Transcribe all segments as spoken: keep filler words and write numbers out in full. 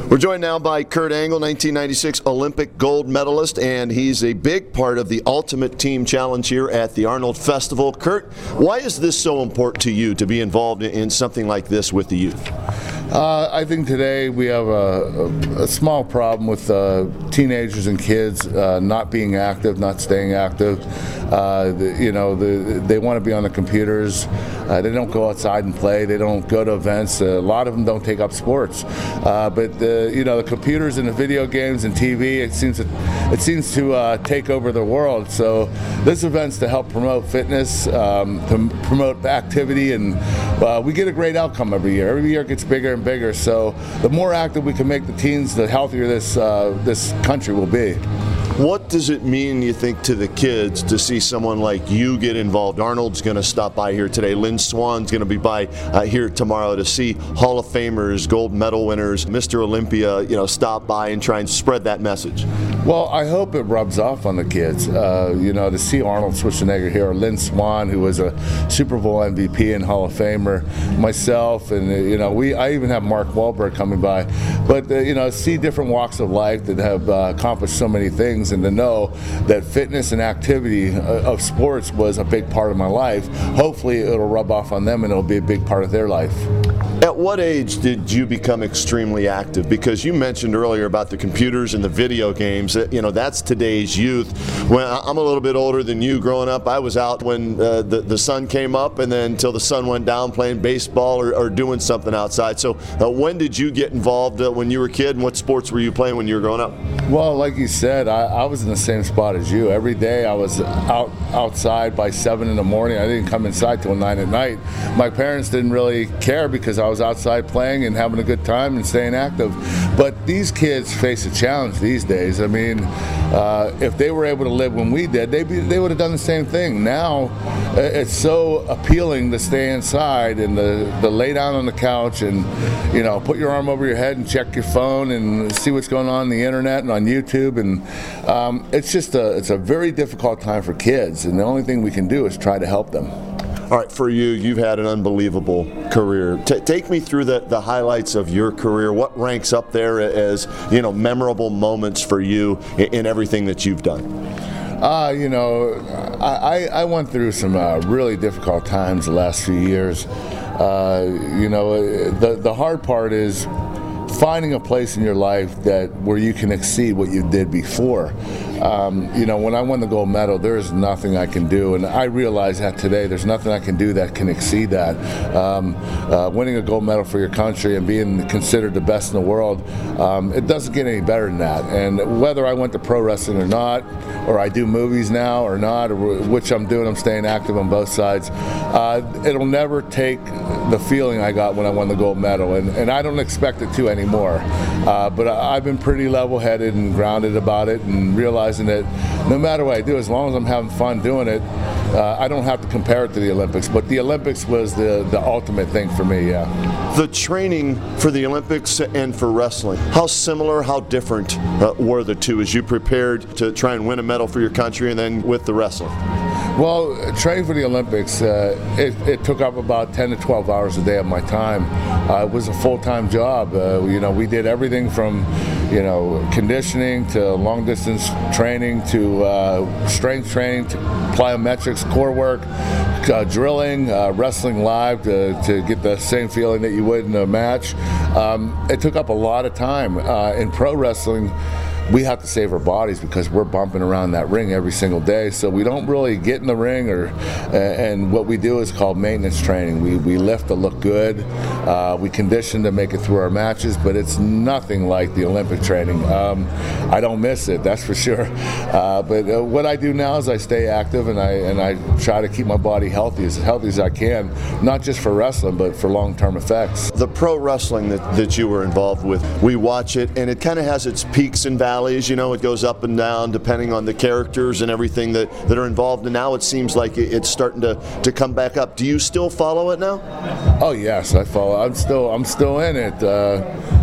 We're joined now by Kurt Angle, nineteen ninety-six Olympic gold medalist, and he's a big part of the Ultimate Team Challenge here at the Arnold Festival. Kurt, why is this so important to you to be involved in something like this with the youth? Uh, I think today we have a, a, a small problem with uh, teenagers and kids uh, not being active, not staying active. Uh, the, you know, the, they want to be on the computers. Uh, they don't go outside and play. They don't go to events. Uh, a lot of them don't take up sports. Uh, but the, you know, the computers and the video games and T V, it seems to, it seems to uh, take over the world. So this event's to help promote fitness, um, to promote activity, and uh, we get a great outcome every year. Every year it gets bigger and bigger. So the more active we can make the teens, the healthier this uh, this country will be. What does it mean, you think, to the kids to see someone like you get involved? Arnold's going to stop by here today. Lynn Swann's going to be by uh, here tomorrow to see Hall of Famers, gold medal winners, Mister Olympia, you know, stop by and try and spread that message. Well, I hope it rubs off on the kids. Uh, you know, to see Arnold Schwarzenegger here, or Lynn Swann, who was a Super Bowl M V P and Hall of Famer, myself, and uh, you know, we. I even have Mark Wahlberg coming by. But uh, you know, see different walks of life that have uh, accomplished so many things, and to know that fitness and activity of sports was a big part of my life. Hopefully, it'll rub off on them, and it'll be a big part of their life. At what age did you become extremely active? Because you mentioned earlier about the computers and the video games. You know, that's today's youth. When I'm a little bit older than you, growing up, I was out when uh, the, the sun came up and then until the sun went down playing baseball or, or doing something outside. So uh, when did you get involved uh, when you were a kid, and what sports were you playing when you were growing up? Well, like you said, I, I was in the same spot as you. Every day I was out outside by seven in the morning. I didn't come inside till nine at night. My parents didn't really care because I was outside playing and having a good time and staying active. But these kids face a challenge these days. I mean, uh, if they were able to live when we did, they be, they would have done the same thing. Now, it's so appealing to stay inside and to, to lay down on the couch and, you know, put your arm over your head and check your phone and see what's going on on the internet and on YouTube. And um, it's just a it's a very difficult time for kids. And the only thing we can do is try to help them. All right, for you, you've had an unbelievable career. T- take me through the, the highlights of your career. What ranks up there as, you know, memorable moments for you in, in everything that you've done? Uh, you know, I, I went through some uh, really difficult times the last few years. Uh, you know, the, the hard part is finding a place in your life that where you can exceed what you did before. Um, you know, when I won the gold medal, there is nothing I can do, and I realize that today. There's nothing I can do that can exceed that. Um, uh, winning a gold medal for your country and being considered the best in the world, um, it doesn't get any better than that. And whether I went to pro wrestling or not, or I do movies now or not, or which I'm doing, I'm staying active on both sides. Uh, it'll never take the feeling I got when I won the gold medal, and, and I don't expect it to anymore. Uh, but I, I've been pretty level-headed and grounded about it, and realizing that no matter what I do, as long as I'm having fun doing it, uh, I don't have to compare it to the Olympics. But the Olympics was the, the ultimate thing for me, yeah. The training for the Olympics and for wrestling, how similar, how different uh, were the two as you prepared to try and win a medal for your country and then with the wrestling? Well, training for the Olympics, uh, it, it took up about ten to twelve hours a day of my time. Uh, it was a full-time job. Uh, you know, we did everything from, you know, conditioning to long-distance training to uh, strength training to plyometrics, core work, uh, drilling, uh, wrestling live to, to get the same feeling that you would in a match. Um, it took up a lot of time. Uh, in pro wrestling, we have to save our bodies because we're bumping around that ring every single day. So we don't really get in the ring, or uh, and what we do is called maintenance training. We we lift to look good. Uh, we condition to make it through our matches, but it's nothing like the Olympic training. Um, I don't miss it, that's for sure. Uh, but uh, what I do now is I stay active, and I and I try to keep my body healthy, as healthy as I can, not just for wrestling, but for long-term effects. The pro wrestling that, that you were involved with, we watch it, and it kind of has its peaks and valleys. You know, it goes up and down depending on the characters and everything that, that are involved. And now it seems like it's starting to, to come back up. Do you still follow it now? Oh yes, I follow. I'm still I'm still in it. Uh,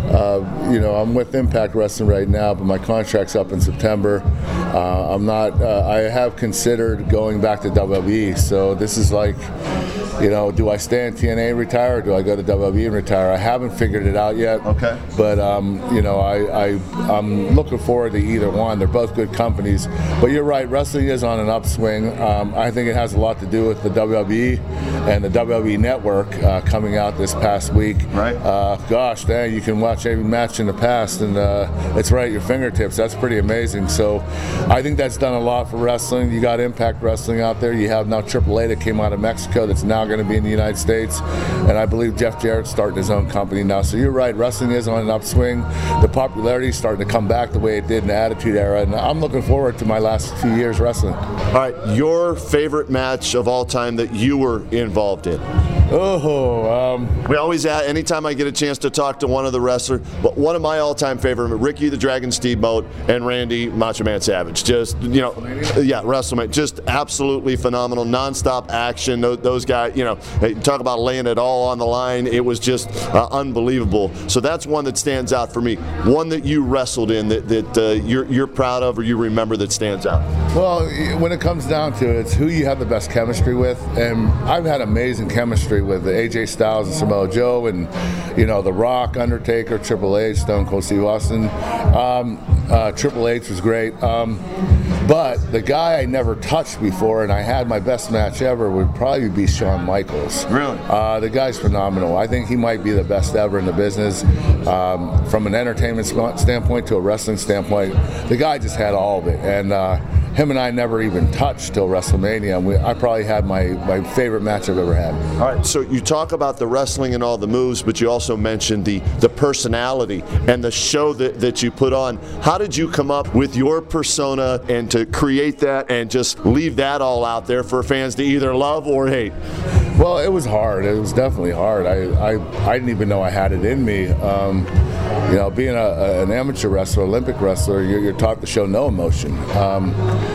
uh, you know, I'm with Impact Wrestling right now, but my contract's up in September. Uh, I'm not. Uh, I have considered going back to W W E. So this is like you know, do I stay in T N A and retire, or do I go to W W E and retire? I haven't figured it out yet. Okay. But um, you know, I, I I'm looking forward to either one. They're both good companies. But you're right, wrestling is on an upswing. Um, I think it has a lot to do with the W W E and the W W E Network uh, coming out this past week. Right. Uh, gosh, dang, you can watch every match in the past, and uh, it's right at your fingertips. That's pretty amazing. So I think that's done a lot for wrestling. You got Impact Wrestling out there. You have now Triple A that came out of Mexico that's now going to be in the United States. And I believe Jeff Jarrett's starting his own company now. So you're right, wrestling is on an upswing. The popularity is starting to come back the way it did in the Attitude Era. And I'm looking forward to my last few years wrestling. All right, your favorite match of all time that you were involved in? Oh, um, we always ask, anytime I get a chance to talk to one of the wrestlers, but one of my all-time favorite, Ricky the Dragon Steamboat and Randy Macho Man Savage. Just, you know, yeah, WrestleMania, just absolutely phenomenal, non-stop action. Those, those guys, you know, talk about laying it all on the line. It was just uh, unbelievable. So that's one that stands out for me. One that you wrestled in that, that uh, you're, you're proud of or you remember that stands out. Well, when it comes down to it, it's who you have the best chemistry with. And I've had amazing chemistry with A J Styles and Samoa Joe, and you know, The Rock, Undertaker, Triple H, Stone Cold Steve Austin. Um, uh, Triple H was great, um, but the guy I never touched before, and I had my best match ever, would probably be Shawn Michaels. Really? Uh, the guy's phenomenal. I think he might be the best ever in the business, um, from an entertainment standpoint to a wrestling standpoint. The guy just had all of it, and uh, him and I never even touched till WrestleMania. We, I probably had my, my favorite match I've ever had. All right, so you talk about the wrestling and all the moves, but you also mentioned the, the personality and the show that, that you put on. How did you come up with your persona and to create that and just leave that all out there for fans to either love or hate? Well, it was hard. It was definitely hard. I, I, I didn't even know I had it in me. Um, you know, being a, a, an amateur wrestler, Olympic wrestler, you're, you're taught to show no emotion. Um,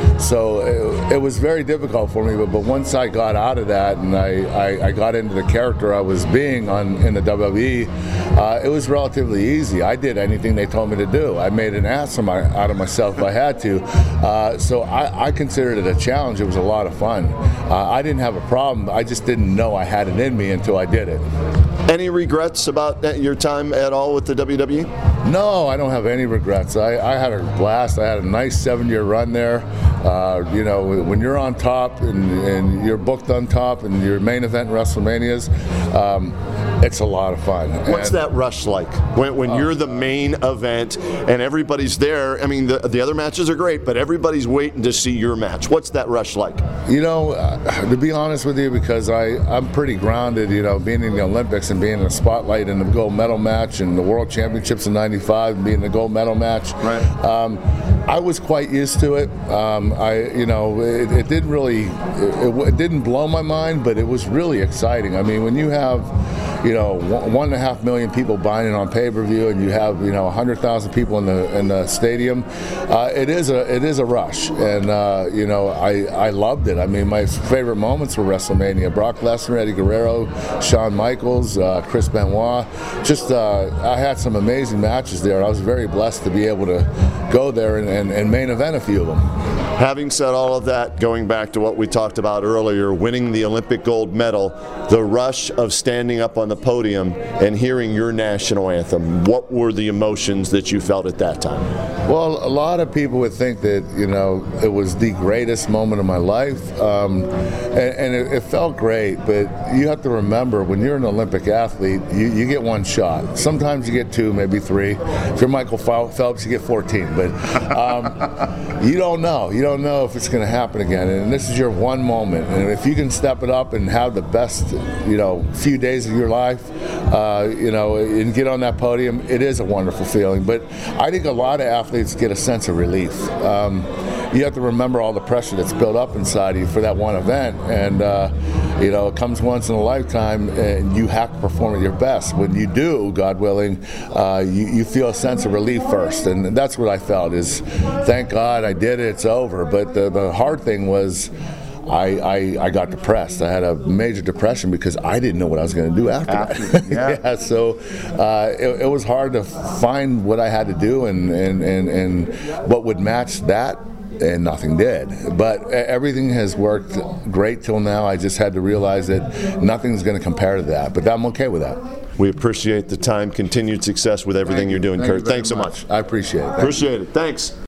so it, it was very difficult for me, but, but once I got out of that and I, I, I got into the character I was being on in the W W E, uh, it was relatively easy. I did anything they told me to do. I made an ass of my, out of myself if I had to. Uh, so I, I considered it a challenge. It was a lot of fun. Uh, I didn't have a problem. I just didn't know I had it in me until I did it. Any regrets about your time at all with the W W E? No, I don't have any regrets. I, I had a blast. I had a nice seven-year run there. Uh, you know, when you're on top and, and you're booked on top and your main event in WrestleManias, um, it's a lot of fun. What's and, that rush like when, when uh, you're the main event and everybody's there? I mean, the, the other matches are great, but everybody's waiting to see your match. What's that rush like? You know, uh, to be honest with you, because I, I'm pretty grounded, you know, being in the Olympics and being in the spotlight in the gold medal match and the World Championships in ninety-five and being in the gold medal match. Right. Um, I was quite used to it. Um, I, you know, it, it didn't really, it, it didn't blow my mind, but it was really exciting. I mean, when you have, you know, one, one and a half million people buying it on pay-per-view, and you have, you know, a hundred thousand people in the in the stadium, uh, it is a it is a rush, and uh, you know, I I loved it. I mean, my favorite moments were WrestleMania: Brock Lesnar, Eddie Guerrero, Shawn Michaels, uh, Chris Benoit. Just uh, I had some amazing matches there. I was very blessed to be able to go there and, and, and main event a few of them. Having said all of that, going back to what we talked about earlier, winning the Olympic gold medal, the rush of standing up on the podium and hearing your national anthem, what were the emotions that you felt at that time? Well, a lot of people would think that, you know, it was the greatest moment of my life, um, and, and it, it felt great, but you have to remember, when you're an Olympic athlete, you, you get one shot. Sometimes you get two, maybe three. If you're Michael Phelps, you get fourteen, but um, you don't know. You don't know if it's going to happen again, and this is your one moment, and if you can step it up and have the best, you know, few days of your life, uh, you know, and get on that podium, it is a wonderful feeling. But I think a lot of athletes get a sense of relief. Um, you have to remember all the pressure that's built up inside of you for that one event, and uh, you know, it comes once in a lifetime, and you have to perform at your best. When you do, God willing, uh, you, you feel a sense of relief first, and that's what I felt. Is thank God I did it. It's over. But the, the hard thing was, I, I, I got depressed. I had a major depression because I didn't know what I was going to do after, after that. Yeah. yeah, so uh, it, it was hard to find what I had to do and, and, and, and what would match that and nothing did. But everything has worked great till now. I just had to realize that nothing's going to compare to that. But I'm okay with that. We appreciate the time. Continued success with everything Thank you're doing, Thank Kurt. You very Thanks so much. I appreciate it. Thank Appreciate you. it. Thanks.